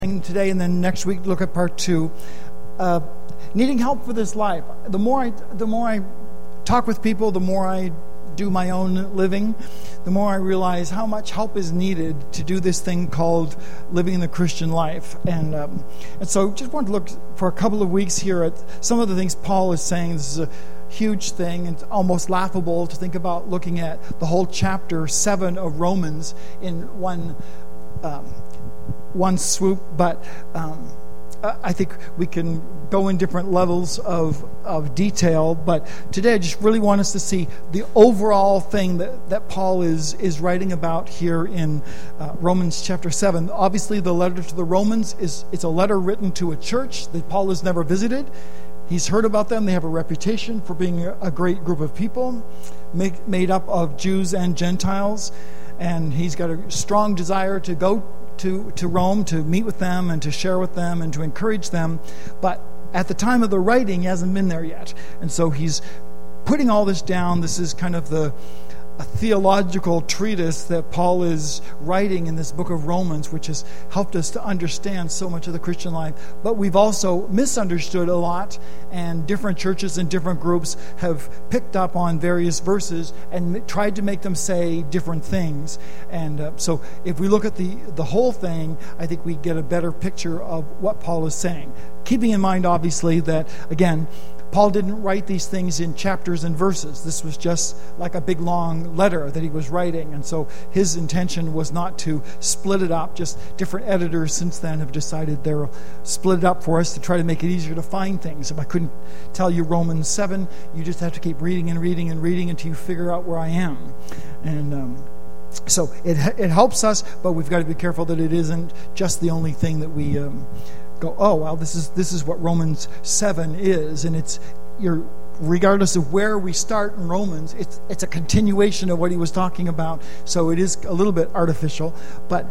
today, and then next week look at part 2. Needing help for this life. The more I talk with people, the more I do my own living, the more I realize how much help is needed to do this thing called living the Christian life. And so just want to look for a couple of weeks here at some of the things Paul is saying. This is a huge thing, and it's almost laughable to think about looking at the whole chapter 7 of Romans in one swoop, but I think we can go in different levels of detail. But today I just really want us to see the overall thing that Paul is writing about here in Romans chapter 7. Obviously, the letter to the Romans it's a letter written to a church that Paul has never visited. He's heard about them. They have a reputation for being a great group of people made up of Jews and Gentiles. And he's got a strong desire to go to Rome to meet with them and to share with them and to encourage them. But at the time of the writing, he hasn't been there yet. And so he's putting all this down. This is kind of a theological treatise that Paul is writing in this book of Romans, which has helped us to understand so much of the Christian life. But we've also misunderstood a lot, and different churches and different groups have picked up on various verses and tried to make them say different things. And so if we look at the whole thing, I think we get a better picture of what Paul is saying. Keeping in mind, obviously, that, again, Paul didn't write these things in chapters and verses. This was just like a big long letter that he was writing. And so his intention was not to split it up. Just different editors since then have decided they'll split it up for us to try to make it easier to find things. If I couldn't tell you Romans 7, you just have to keep reading and reading and reading until you figure out where I am. And so it helps us, but we've got to be careful that it isn't just the only thing that we go, oh, well, this is what Romans 7 is, and regardless of where we start in Romans, it's a continuation of what he was talking about, so it is a little bit artificial. But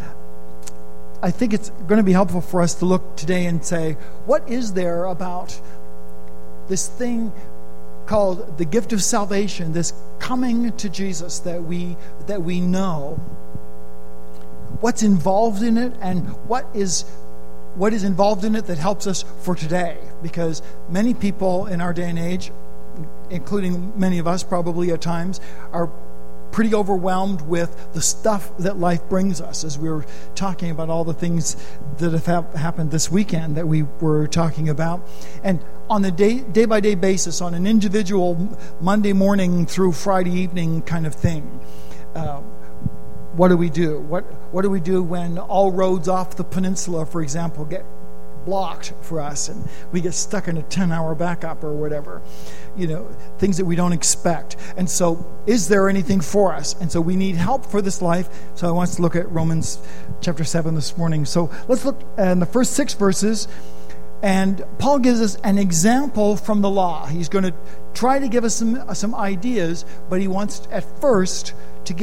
I think it's going to be helpful for us to look today and say, what is there about this thing called the gift of salvation, this coming to Jesus that we know? What's involved in it, and what is involved in it that helps us for today? Because many people in our day and age, including many of us probably at times, are pretty overwhelmed with the stuff that life brings us, as we were talking about all the things that have happened this weekend that we were talking about. And on a day-by-day basis, on an individual Monday morning through Friday evening kind of thing, what do we do? What do we do when all roads off the peninsula, for example, get blocked for us and we get stuck in a 10-hour backup or whatever? Things that we don't expect. And so is there anything for us? And so we need help for this life. So I want us to look at Romans chapter 7 this morning. So let's look at the first 6 verses. And Paul gives us an example from the law. He's going to try to give us some ideas, but he wants at first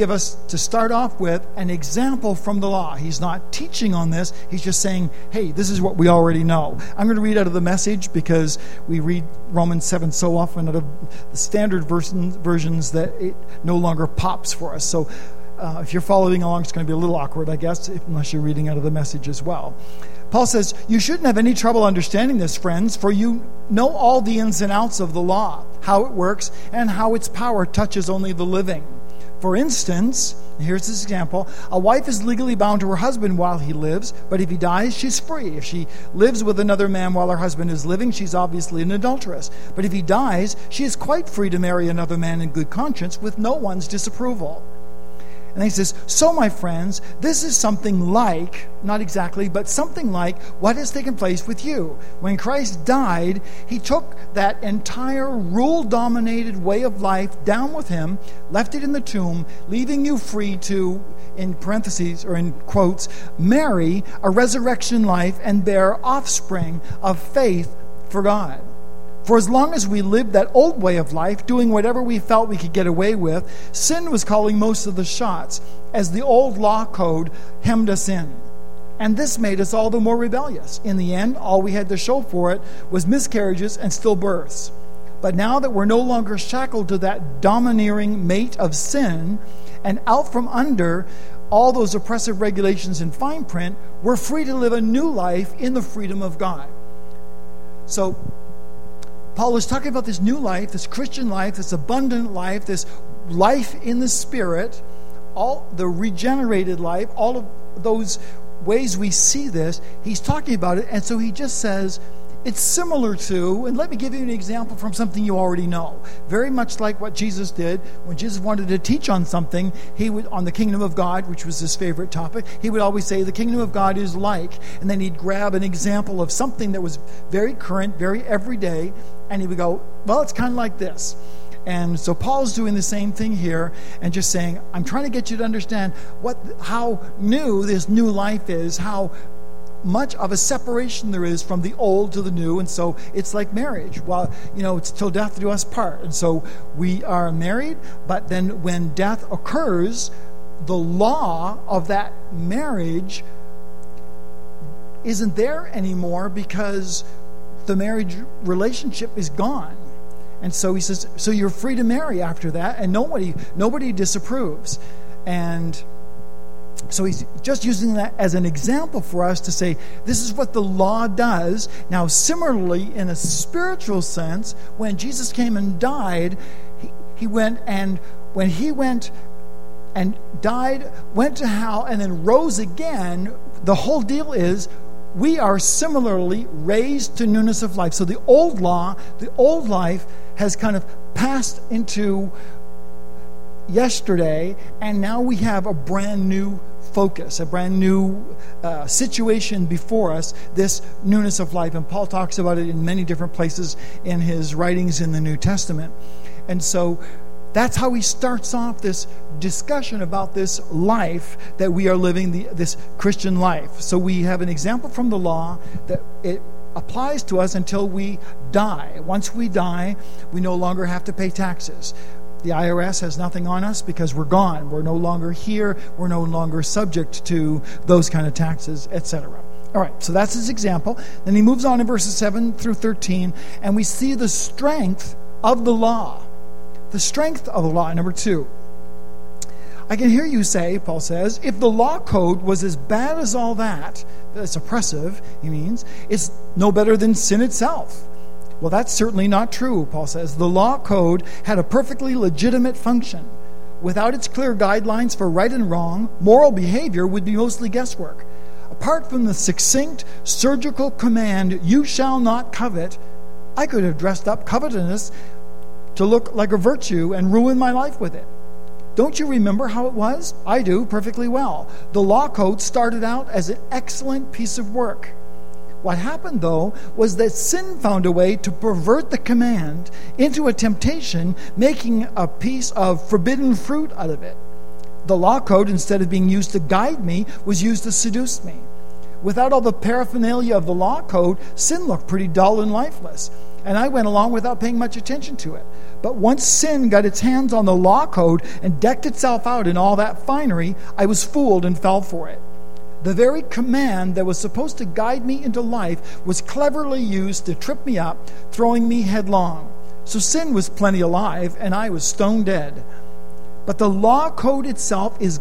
to start off with an example from the law. He's not teaching on this. He's just saying, hey, this is what we already know. I'm going to read out of the Message because we read Romans 7 so often out of the standard versions that it no longer pops for us. So if you're following along, it's going to be a little awkward, I guess, unless you're reading out of the Message as well. Paul says, you shouldn't have any trouble understanding this, friends, for you know all the ins and outs of the law, how it works, and how its power touches only the living. For instance, here's this example, a wife is legally bound to her husband while he lives, but if he dies, she's free. If she lives with another man while her husband is living, she's obviously an adulteress. But if he dies, she is quite free to marry another man in good conscience with no one's disapproval. And he says, so my friends, this is something like, not exactly, but something like what has taken place with you. When Christ died, he took that entire rule-dominated way of life down with him, left it in the tomb, leaving you free to, in parentheses or in quotes, marry a resurrection life and bear offspring of faith for God. For as long as we lived that old way of life, doing whatever we felt we could get away with, sin was calling most of the shots, as the old law code hemmed us in. And this made us all the more rebellious. In the end, all we had to show for it was miscarriages and stillbirths. But now that we're no longer shackled to that domineering mate of sin, and out from under all those oppressive regulations in fine print, we're free to live a new life in the freedom of God. So Paul is talking about this new life, this Christian life, this abundant life, this life in the Spirit, all the regenerated life, all of those ways we see this. He's talking about it, and so he just says, it's similar to, and let me give you an example from something you already know. Very much like what Jesus did. When Jesus wanted to teach on something, he would, on the kingdom of God, which was his favorite topic, he would always say, the kingdom of God is like, and then he'd grab an example of something that was very current, very everyday, and he would go, well, it's kind of like this. And so Paul's doing the same thing here and just saying, I'm trying to get you to understand how new this new life is, how much of a separation there is from the old to the new. And so it's like marriage. Well, it's till death do us part. And so we are married, but then when death occurs, the law of that marriage isn't there anymore because the marriage relationship is gone. And so he says, so you're free to marry after that, and nobody disapproves. And so he's just using that as an example for us to say, this is what the law does. Now, similarly, in a spiritual sense, when Jesus came and died, he went and when he went and died, went to hell, and then rose again, the whole deal is we are similarly raised to newness of life. So the old law, the old life has kind of passed into yesterday, and now we have a brand new focus, a brand new situation before us, this newness of life. And Paul talks about it in many different places in his writings in the New Testament. And so that's how he starts off this discussion about this life that we are living, this Christian life. So we have an example from the law that it applies to us until we die. Once we die, we no longer have to pay taxes. The IRS has nothing on us because we're gone. We're no longer here. We're no longer subject to those kind of taxes, etc. All right, so that's his example. Then he moves on in verses 7 through 13, and we see the strength of the law. The strength of the law, number 2. I can hear you say, Paul says, if the law code was as bad as all that, it's oppressive, he means, it's no better than sin itself. Well, that's certainly not true, Paul says. The law code had a perfectly legitimate function. Without its clear guidelines for right and wrong, moral behavior would be mostly guesswork. Apart from the succinct, surgical command, you shall not covet, I could have dressed up covetousness to look like a virtue and ruin my life with it. Don't you remember how it was? I do perfectly well. The law code started out as an excellent piece of work. What happened, though, was that sin found a way to pervert the command into a temptation, making a piece of forbidden fruit out of it. The law code, instead of being used to guide me, was used to seduce me. Without all the paraphernalia of the law code, sin looked pretty dull and lifeless, and I went along without paying much attention to it. But once sin got its hands on the law code and decked itself out in all that finery, I was fooled and fell for it. The very command that was supposed to guide me into life was cleverly used to trip me up, throwing me headlong. So sin was plenty alive, and I was stone dead. But the law code itself is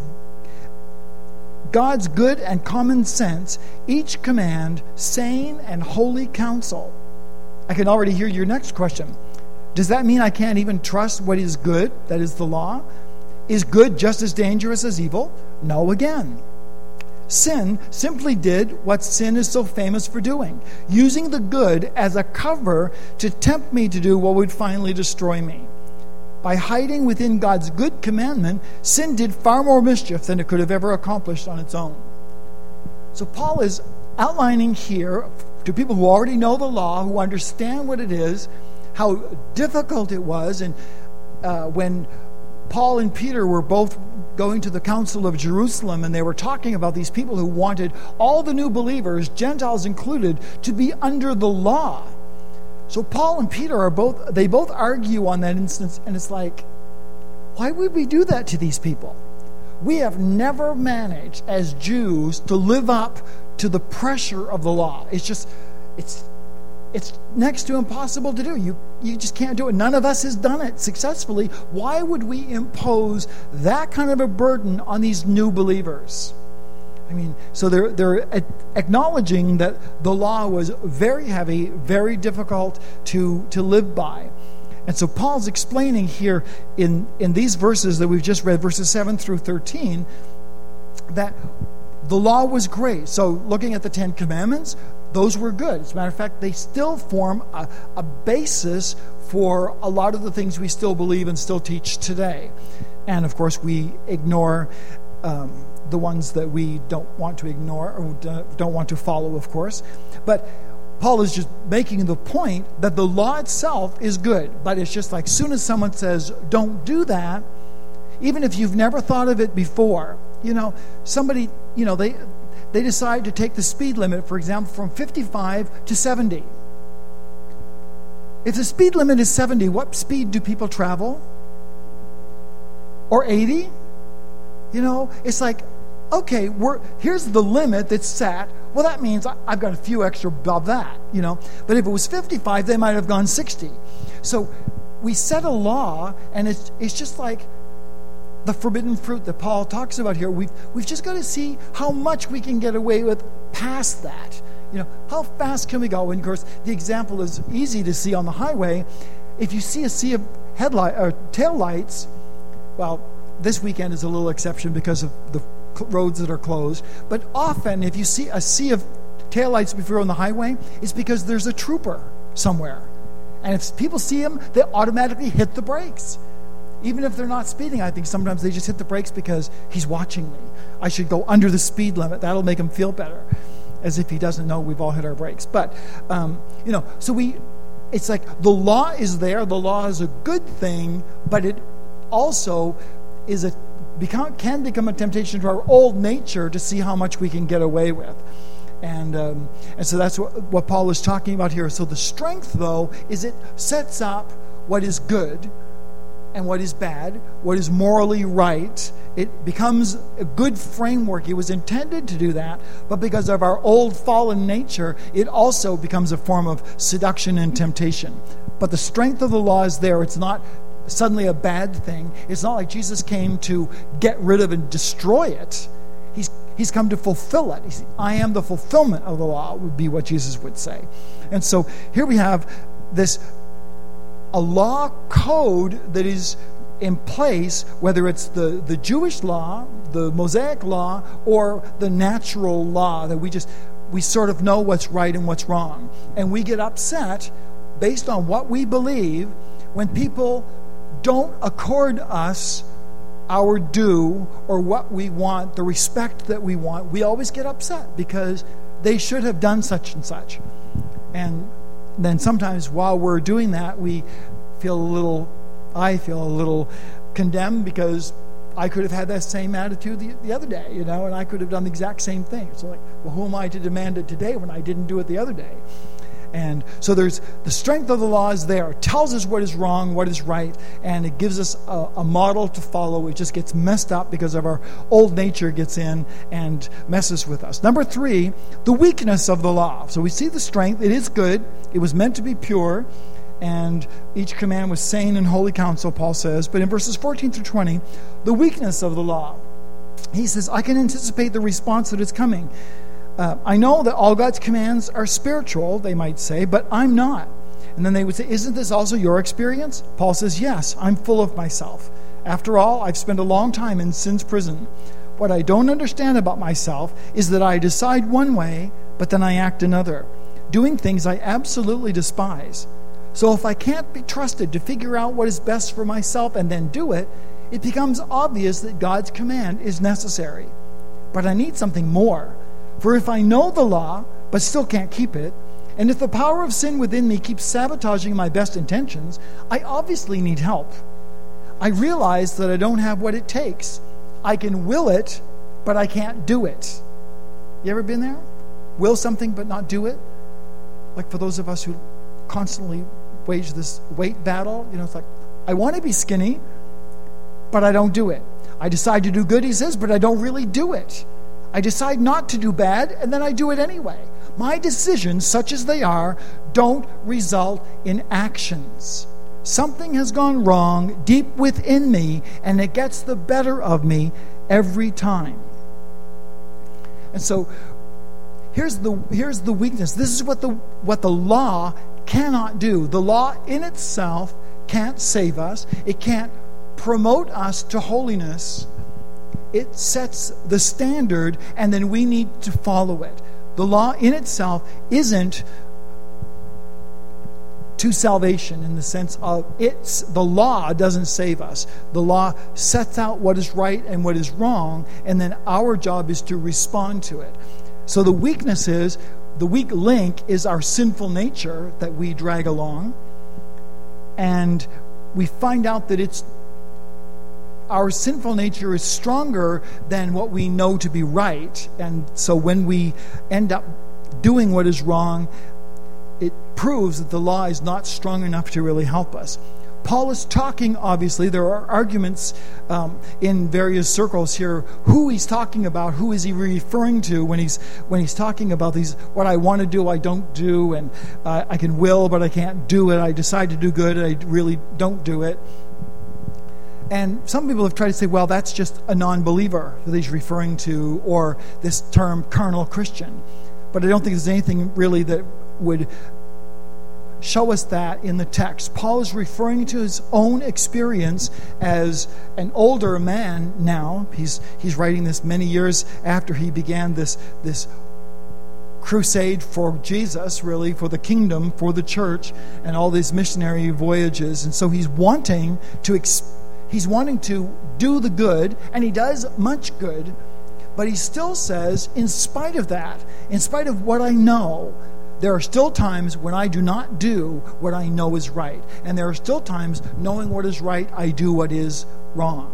God's good and common sense, each command sane and holy counsel. I can already hear your next question. Does that mean I can't even trust what is good, that is the law? Is good just as dangerous as evil? No again. Sin simply did what sin is so famous for doing, using the good as a cover to tempt me to do what would finally destroy me. By hiding within God's good commandment, sin did far more mischief than it could have ever accomplished on its own. So Paul is outlining here to people who already know the law, who understand what it is, how difficult it was. And when Paul and Peter were both going to the Council of Jerusalem, and they were talking about these people who wanted all the new believers, Gentiles included, to be under the law. So Paul and Peter both argue on that instance, and it's like, why would we do that to these people? We have never managed as Jews to live up to the pressure of the law. It's it's next to impossible to do. You just can't do it. None of us has done it successfully. Why would we impose that kind of a burden on these new believers? I mean, so they're acknowledging that the law was very heavy, very difficult to live by. And so Paul's explaining here in these verses that we've just read, verses 7 through 13, that the law was great. So looking at the Ten Commandments, those were good. As a matter of fact, they still form a basis for a lot of the things we still believe and still teach today. And of course, we ignore the ones that we don't want to ignore or don't want to follow, of course. But Paul is just making the point that the law itself is good, but it's just like soon as someone says, don't do that, even if you've never thought of it before, somebody, they decide to take the speed limit, for example, from 55 to 70. If the speed limit is 70, what speed do people travel? Or 80? It's like, okay, here's the limit that's set. Well, that means I've got a few extra above that, But if it was 55, they might have gone 60. So we set a law, and it's just like the forbidden fruit that Paul talks about here. We've just got to see how much we can get away with past that. How fast can we go? And of course, the example is easy to see on the highway. If you see a sea of tail lights, well, this weekend is a little exception because of the roads that are closed. But often, if you see a sea of taillights before on the highway, it's because there's a trooper somewhere. And if people see him, they automatically hit the brakes. Even if they're not speeding, I think sometimes they just hit the brakes because he's watching me. I should go under the speed limit. That'll make him feel better. As if he doesn't know we've all hit our brakes. But, it's like the law is there. The law is a good thing, but it also can become a temptation to our old nature to see how much we can get away with. And so that's what Paul is talking about here. So the strength, though, is it sets up what is good and what is bad, what is morally right. It becomes a good framework. It was intended to do that, but because of our old fallen nature, it also becomes a form of seduction and temptation. But the strength of the law is there. It's not suddenly a bad thing. It's not like Jesus came to get rid of and destroy it. He's come to fulfill it. I am the fulfillment of the law, would be what Jesus would say. And so here we have a law code that is in place, whether it's the Jewish law, the Mosaic law, or the natural law, that we sort of know what's right and what's wrong. And we get upset based on what we believe when people don't accord us our due or what we want, the respect that we want. We always get upset because they should have done such and such. And then sometimes while we're doing that, I feel a little condemned because I could have had that same attitude the other day, and I could have done the exact same thing. So like, well, who am I to demand it today when I didn't do it the other day? And so there's the strength of the law is there. It tells us what is wrong, what is right, and it gives us a model to follow. It just gets messed up because of our old nature gets in and messes with us. Number 3, the weakness of the law. So we see the strength. It is good. It was meant to be pure, and each command was sane and holy counsel, Paul says. But in verses 14 through 20, the weakness of the law. He says, I can anticipate the response that is coming. I know that all God's commands are spiritual, they might say, but I'm not. And then they would say, isn't this also your experience? Paul says, yes, I'm full of myself. After all, I've spent a long time in sin's prison. What I don't understand about myself is that I decide one way, but then I act another, doing things I absolutely despise. So if I can't be trusted to figure out what is best for myself and then do it, it becomes obvious that God's command is necessary. But I need something more. For if I know the law, but still can't keep it, and if the power of sin within me keeps sabotaging my best intentions, I obviously need help. I realize that I don't have what it takes. I can will it, but I can't do it. You ever been there? Will something but not do it? Like for those of us who constantly wage this weight battle, it's like, I want to be skinny, but I don't do it. I decide to do good, he says, but I don't really do it. I decide not to do bad, and then I do it anyway. My decisions, such as they are, don't result in actions. Something has gone wrong deep within me, and it gets the better of me every time. And so here's the weakness. This is what the law cannot do. The law in itself can't save us. It can't promote us to holiness. It sets the standard, and then we need to follow it. The law in itself isn't to salvation in the sense of the law doesn't save us. The law sets out what is right and what is wrong, and then our job is to respond to it. So the weak link is our sinful nature that we drag along, and we find out that our sinful nature is stronger than what we know to be right. And so when we end up doing what is wrong, it proves that the law is not strong enough to really help us. Paul is talking, obviously, there are arguments in various circles here, who he's talking about, who is he referring to when he's talking about these, what I want to do, I don't do, and I can will, but I can't do it. I decide to do good, and I really don't do it. And some people have tried to say, well, that's just a non-believer that he's referring to, or this term carnal Christian. But I don't think there's anything really that would show us that in the text. Paul is referring to his own experience as an older man now. He's writing this many years after he began this crusade for Jesus, really, for the kingdom, for the church, and all these missionary voyages. And so he's wanting to do the good, and he does much good, but he still says, in spite of that, in spite of what I know, there are still times when I do not do what I know is right. And there are still times, knowing what is right, I do what is wrong.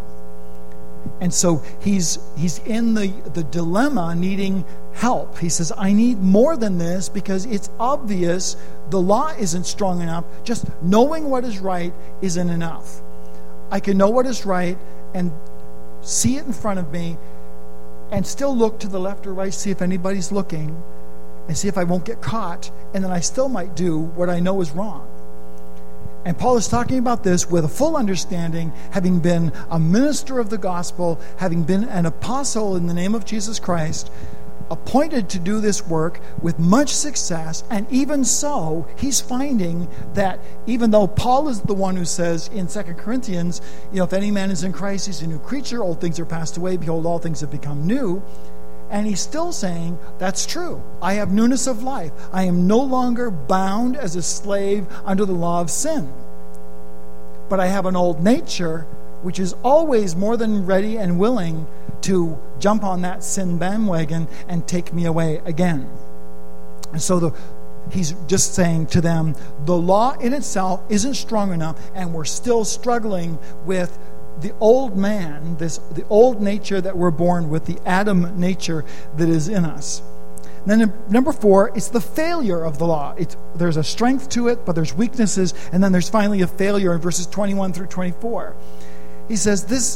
And so he's in the dilemma, needing help. He says, I need more than this, because it's obvious the law isn't strong enough. Just knowing what is right isn't enough. I can know what is right and see it in front of me and still look to the left or right, see if anybody's looking, and see if I won't get caught, and then I still might do what I know is wrong. And Paul is talking about this with a full understanding, having been a minister of the gospel, having been an apostle in the name of Jesus Christ, appointed to do this work with much success. And even so, he's finding that even though Paul is the one who says in 2 Corinthians, if any man is in Christ, he's a new creature, old things are passed away, behold, all things have become new. And he's still saying, that's true. I have newness of life. I am no longer bound as a slave under the law of sin. But I have an old nature which is always more than ready and willing to jump on that sin bandwagon and take me away again. And so he's just saying to them, the law in itself isn't strong enough, and we're still struggling with the old man, the old nature that we're born with, the Adam nature that is in us. And then number 4, it's the failure of the law. There's a strength to it, but there's weaknesses, and then there's finally a failure in verses 21 through 24. He says this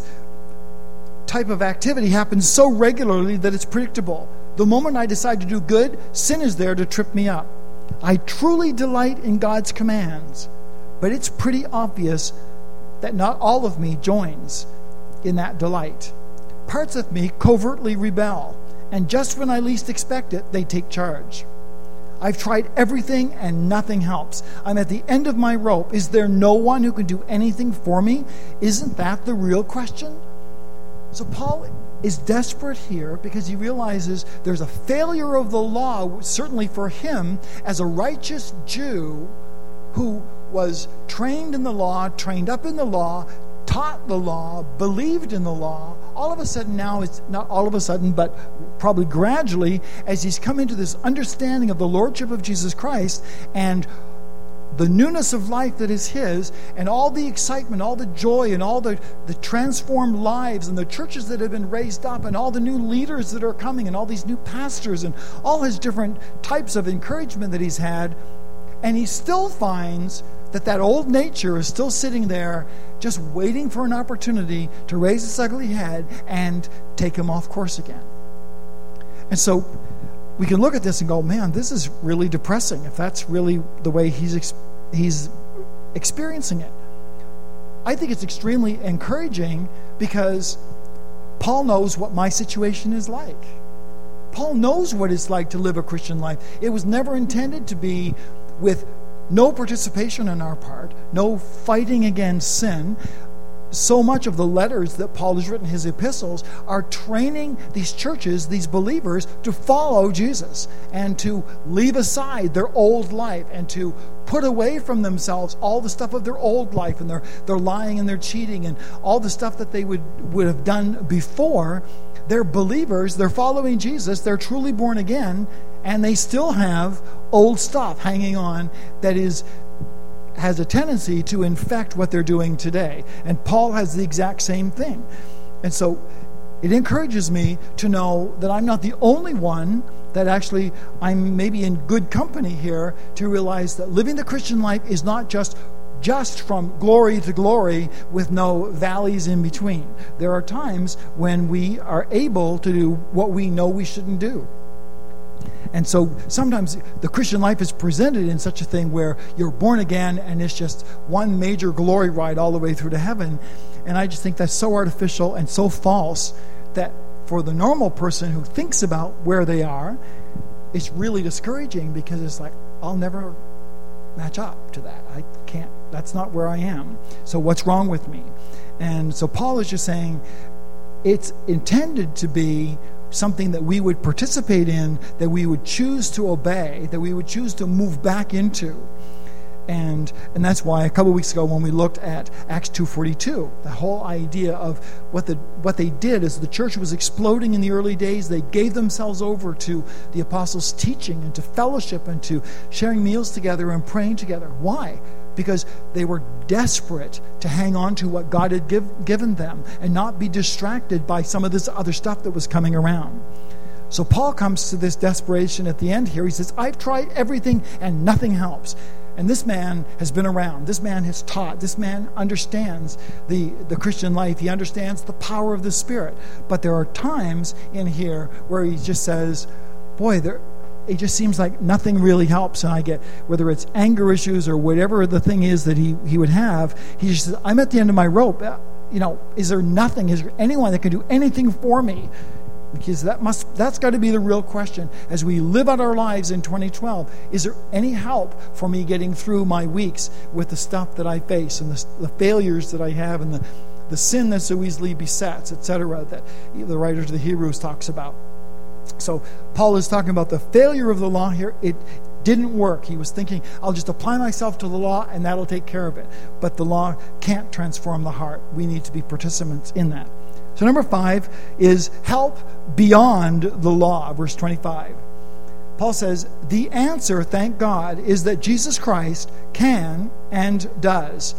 type of activity happens so regularly that it's predictable. The moment I decide to do good, sin is there to trip me up. I truly delight in God's commands, but it's pretty obvious that not all of me joins in that delight. Parts of me covertly rebel, and just when I least expect it, they take charge. I've tried everything and nothing helps. I'm at the end of my rope. Is there no one who can do anything for me? Isn't that the real question? So Paul is desperate here because he realizes there's a failure of the law, certainly for him as a righteous Jew who was trained in the law, trained up in the law, taught the law, believed in the law. All of a sudden now, it's not all of a sudden, but probably gradually, as he's come into this understanding of the Lordship of Jesus Christ and the newness of life that is his, and all the excitement, all the joy, and all the transformed lives, and the churches that have been raised up, and all the new leaders that are coming, and all these new pastors, and all his different types of encouragement that he's had, and he still finds that old nature is still sitting there just waiting for an opportunity to raise its ugly head and take him off course again. And so we can look at this and go, man, this is really depressing if that's really the way he's experiencing it. I think it's extremely encouraging because Paul knows what my situation is like. Paul knows what it's like to live a Christian life. It was never intended to be with no participation on our part, no fighting against sin. So much of the letters that Paul has written, his epistles, are training these churches, these believers, to follow Jesus and to leave aside their old life and to put away from themselves all the stuff of their old life and their lying and their cheating and all the stuff that they would have done before. They're believers, they're following Jesus, they're truly born again, and they still have old stuff hanging on that has a tendency to infect what they're doing today. And Paul has the exact same thing. And so it encourages me to know that I'm not the only one, that actually I'm maybe in good company here to realize that living the Christian life is not just from glory to glory with no valleys in between. There are times when we are able to do what we know we shouldn't do. And so sometimes the Christian life is presented in such a thing where you're born again and it's just one major glory ride all the way through to heaven. And I just think that's so artificial and so false that for the normal person who thinks about where they are, it's really discouraging because it's like, I'll never match up to that. I can't. That's not where I am. So what's wrong with me? And so Paul is just saying it's intended to be something that we would participate in, that we would choose to obey, that we would choose to move back into. And that's why a couple of weeks ago when we looked at Acts 2:42, the whole idea of what they did as the church was exploding in the early days, they gave themselves over to the apostles' teaching and to fellowship and to sharing meals together and praying together. Why? Because they were desperate to hang on to what God had given them and not be distracted by some of this other stuff that was coming around. So Paul comes to this desperation at the end here. He says, I've tried everything and nothing helps. And this man has been around. This man has taught. This man understands the Christian life. He understands the power of the Spirit. But there are times in here where he just says, boy, it just seems like nothing really helps. And I get, whether it's anger issues or whatever the thing is that he would have, he just says, I'm at the end of my rope. Is there nothing? Is there anyone that can do anything for me? Because that's got to be the real question. As we live out our lives in 2012, is there any help for me getting through my weeks with the stuff that I face and the failures that I have and the sin that so easily besets, etc., that the writer of the Hebrews talks about? So Paul is talking about the failure of the law here. It didn't work. He was thinking, I'll just apply myself to the law and that'll take care of it. But the law can't transform the heart. We need to be participants in that. So number 5 is help beyond the law, verse 25. Paul says, the answer, thank God, is that Jesus Christ can and does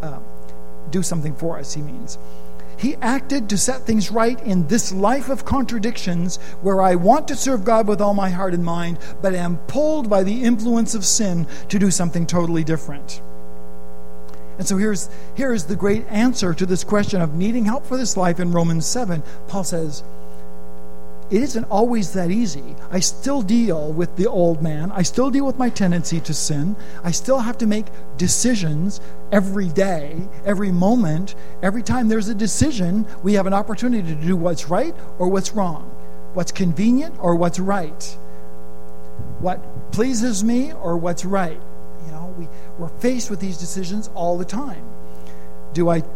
do something for us, he means. He acted to set things right in this life of contradictions where I want to serve God with all my heart and mind, but am pulled by the influence of sin to do something totally different. And so here's the great answer to this question of needing help for this life in Romans 7. Paul says, it isn't always that easy. I still deal with the old man. I still deal with my tendency to sin. I still have to make decisions every day, every moment. Every time there's a decision, we have an opportunity to do what's right or what's wrong, what's convenient or what's right, what pleases me or what's right. We're faced with these decisions all the time. Do I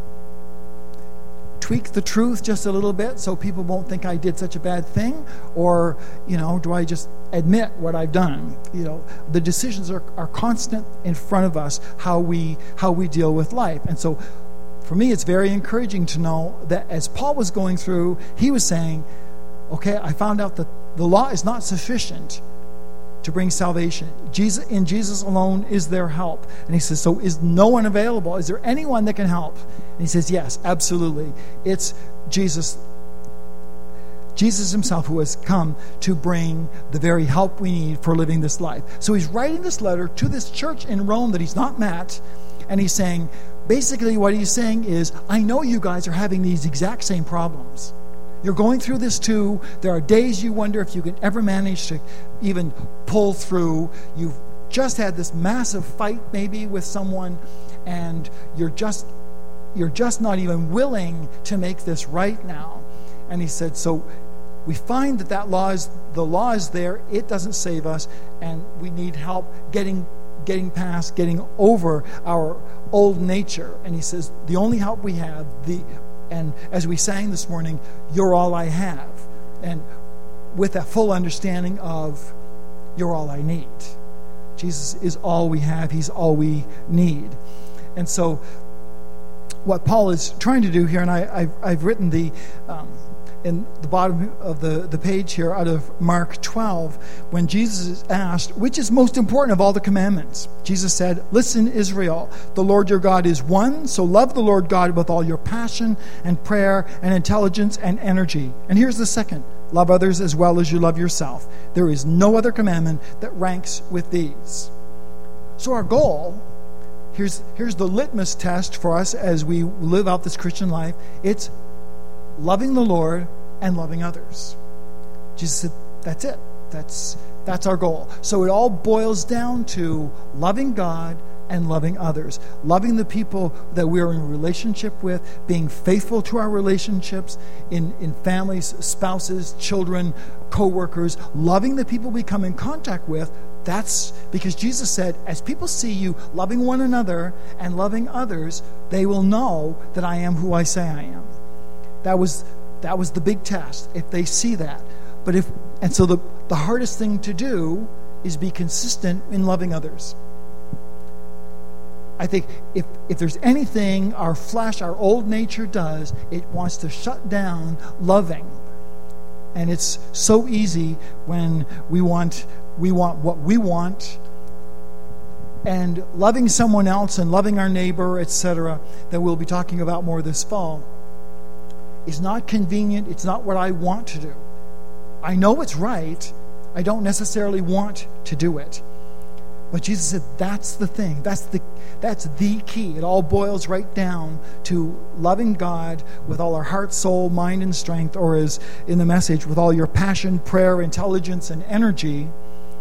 tweak the truth just a little bit so people won't think I did such a bad thing? Or, do I just admit what I've done? The decisions are constant in front of us, how we deal with life. And so for me, it's very encouraging to know that as Paul was going through, he was saying, okay, I found out that the law is not sufficient to bring salvation. In Jesus alone is there help. And he says, so is no one available? Is there anyone that can help? And he says, yes, absolutely. It's Jesus himself who has come to bring the very help we need for living this life. So he's writing this letter to this church in Rome that he's not met, and he's saying, basically what he's saying is, I know you guys are having these exact same problems. You're going through this too. There are days you wonder if you can ever manage to even pull through. You've just had this massive fight maybe with someone, and you're just not even willing to make this right now. And he said, so we find that the law is there. It doesn't save us, and we need help getting past, getting over our old nature. And he says, the only help we have, and as we sang this morning, you're all I have. And with that full understanding of you're all I need. Jesus is all we have. He's all we need. And so what Paul is trying to do here, and I've written in the bottom of the page here out of Mark 12, when Jesus is asked, which is most important of all the commandments? Jesus said, listen, Israel, the Lord your God is one, so love the Lord God with all your passion and prayer and intelligence and energy. And here's the second, love others as well as you love yourself. There is no other commandment that ranks with these. So our goal, here's the litmus test for us as we live out this Christian life. It's loving the Lord and loving others. Jesus said, that's it. That's our goal. So it all boils down to loving God and loving others. Loving the people that we're in relationship with, being faithful to our relationships in families, spouses, children, co-workers, loving the people we come in contact with. That's because Jesus said, as people see you loving one another and loving others, they will know that I am who I say I am. That was the big test, if they see that. So the hardest thing to do is be consistent in loving others. I think if there's anything our flesh, our old nature does, it wants to shut down loving. And it's so easy when we want what we want, and loving someone else and loving our neighbor, etc., that we'll be talking about more this fall, is not convenient. It's not what I want to do. I know it's right. I don't necessarily want to do it. But Jesus said that's the thing. That's the key. It all boils right down to loving God with all our heart, soul, mind, and strength, or as in the message, with all your passion, prayer, intelligence, and energy,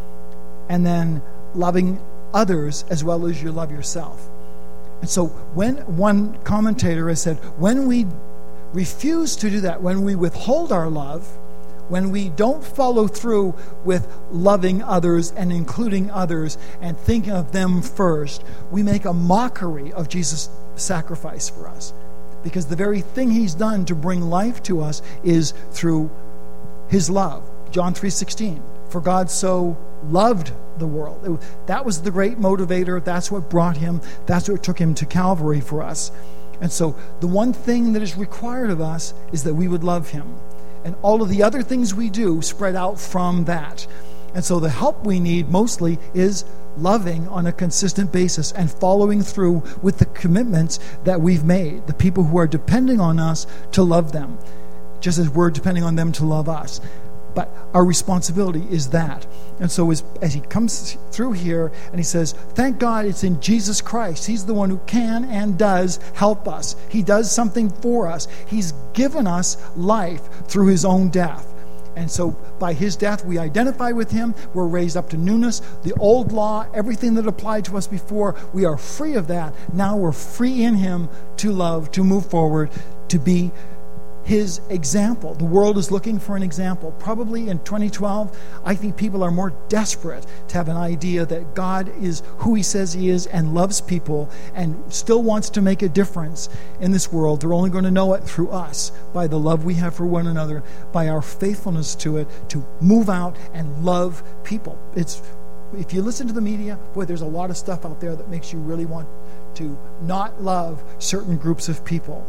and then loving others as well as you love yourself. And so when one commentator has said, when we refuse to do that, when we withhold our love, when we don't follow through with loving others and including others and thinking of them first, we make a mockery of Jesus' sacrifice for us. Because the very thing he's done to bring life to us is through his love. John 3:16, for God so loved the world. That was the great motivator. That's what brought him. That's what took him to Calvary for us. And so the one thing that is required of us is that we would love him. And all of the other things we do spread out from that. And so the help we need mostly is loving on a consistent basis and following through with the commitments that we've made, the people who are depending on us to love them, just as we're depending on them to love us. But our responsibility is that. And so as he comes through here and he says, thank God it's in Jesus Christ. He's the one who can and does help us. He does something for us. He's given us life through his own death. And so by his death, we identify with him. We're raised up to newness. The old law, everything that applied to us before, we are free of that. Now we're free in him to love, to move forward, to be his example. The world is looking for an example. Probably in 2012, I think people are more desperate to have an idea that God is who he says he is and loves people and still wants to make a difference in this world. They're only going to know it through us, by the love we have for one another, by our faithfulness to it, to move out and love people. If you listen to the media, boy, there's a lot of stuff out there that makes you really want to not love certain groups of people.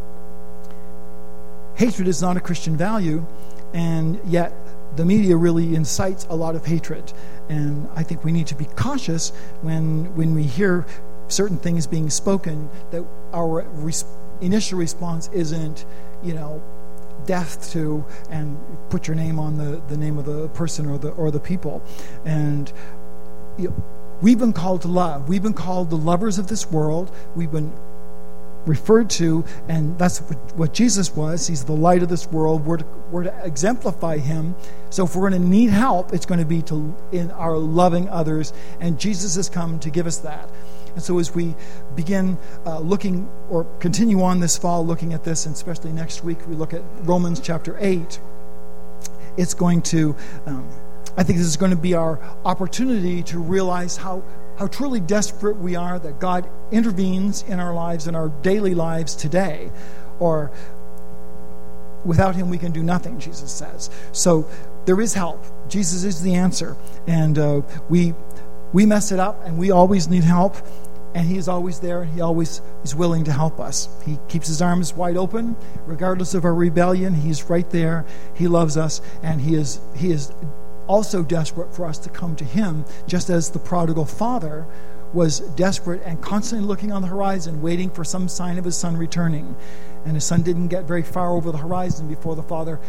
Hatred is not a Christian value, and yet the media really incites a lot of hatred. And I think we need to be cautious when we hear certain things being spoken, that our initial response isn't, death to, and put your name on the name of the person or the people. And we've been called to love. We've been called the lovers of this world. We've been referred to, and that's what Jesus was. He's the light of this world. We're to exemplify him. So if we're going to need help, it's going to be in our loving others, and Jesus has come to give us that. And so as we begin looking, or continue on this fall looking at this, and especially next week we look at Romans chapter 8, it's going to, I think this is going to be our opportunity to realize how truly desperate we are, that God intervenes in our lives, in our daily lives today. Or without him we can do nothing, Jesus says. So there is help. Jesus is the answer. And we mess it up, and we always need help. And he is always there, and he always is willing to help us. He keeps his arms wide open, regardless of our rebellion. He's right there. He loves us, and he is also desperate for us to come to him, just as the prodigal father was desperate and constantly looking on the horizon, waiting for some sign of his son returning. And his son didn't get very far over the horizon before the father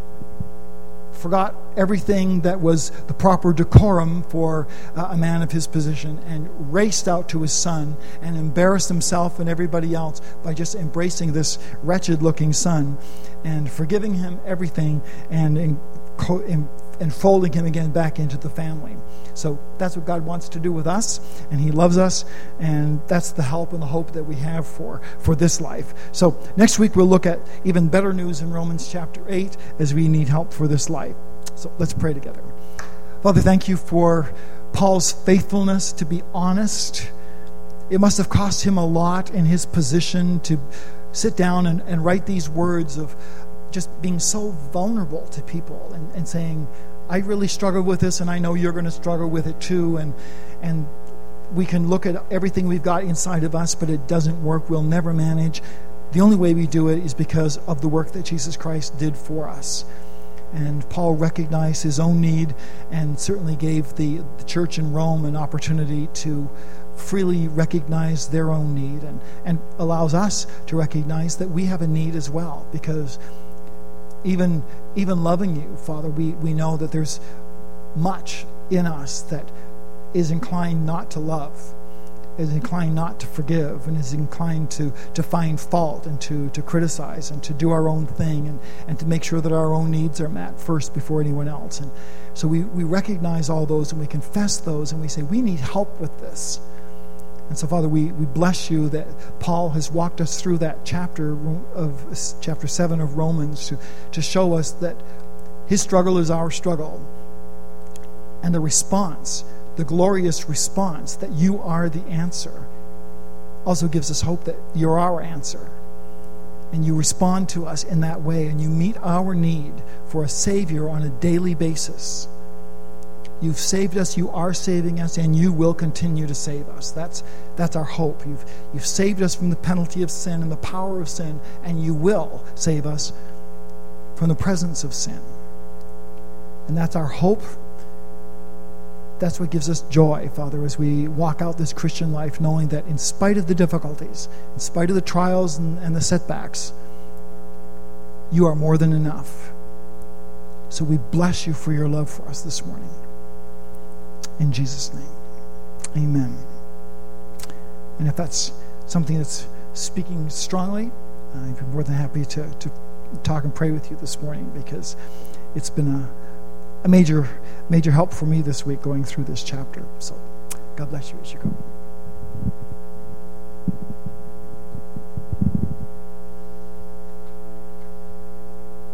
forgot everything that was the proper decorum for a man of his position, and raced out to his son and embarrassed himself and everybody else by just embracing this wretched-looking son and forgiving him everything and folding him again back into the family. So that's what God wants to do with us, and he loves us, and that's the help and the hope that we have for this life. So next week we'll look at even better news in Romans chapter 8 as we need help for this life. So let's pray together. Father, thank you for Paul's faithfulness to be honest. It must have cost him a lot in his position to sit down and write these words of just being so vulnerable to people and saying, I really struggle with this, and I know you're going to struggle with it too, and we can look at everything we've got inside of us, but it doesn't work. We'll never manage. The only way we do it is because of the work that Jesus Christ did for us. And Paul recognized his own need, and certainly gave the church in Rome an opportunity to freely recognize their own need, and allows us to recognize that we have a need as well, because even loving you, Father, we know that there's much in us that is inclined not to love, is inclined not to forgive, and is inclined to find fault and to criticize and to do our own thing and to make sure that our own needs are met first before anyone else. And so we recognize all those, and we confess those, and we say, we need help with this. And so, Father, we bless you that Paul has walked us through that chapter 7 of Romans to show us that his struggle is our struggle. And the response, the glorious response that you are the answer, also gives us hope that you're our answer. And you respond to us in that way, and you meet our need for a Savior on a daily basis. You've saved us, you are saving us, and you will continue to save us. That's our hope. You've saved us from the penalty of sin and the power of sin, and you will save us from the presence of sin. And that's our hope. That's what gives us joy, Father, as we walk out this Christian life, knowing that in spite of the difficulties, in spite of the trials and the setbacks, you are more than enough. So we bless you for your love for us this morning. In Jesus' name, amen. And if that's something that's speaking strongly, I'd be more than happy to talk and pray with you this morning, because it's been a major help for me this week going through this chapter. So God bless you as you go.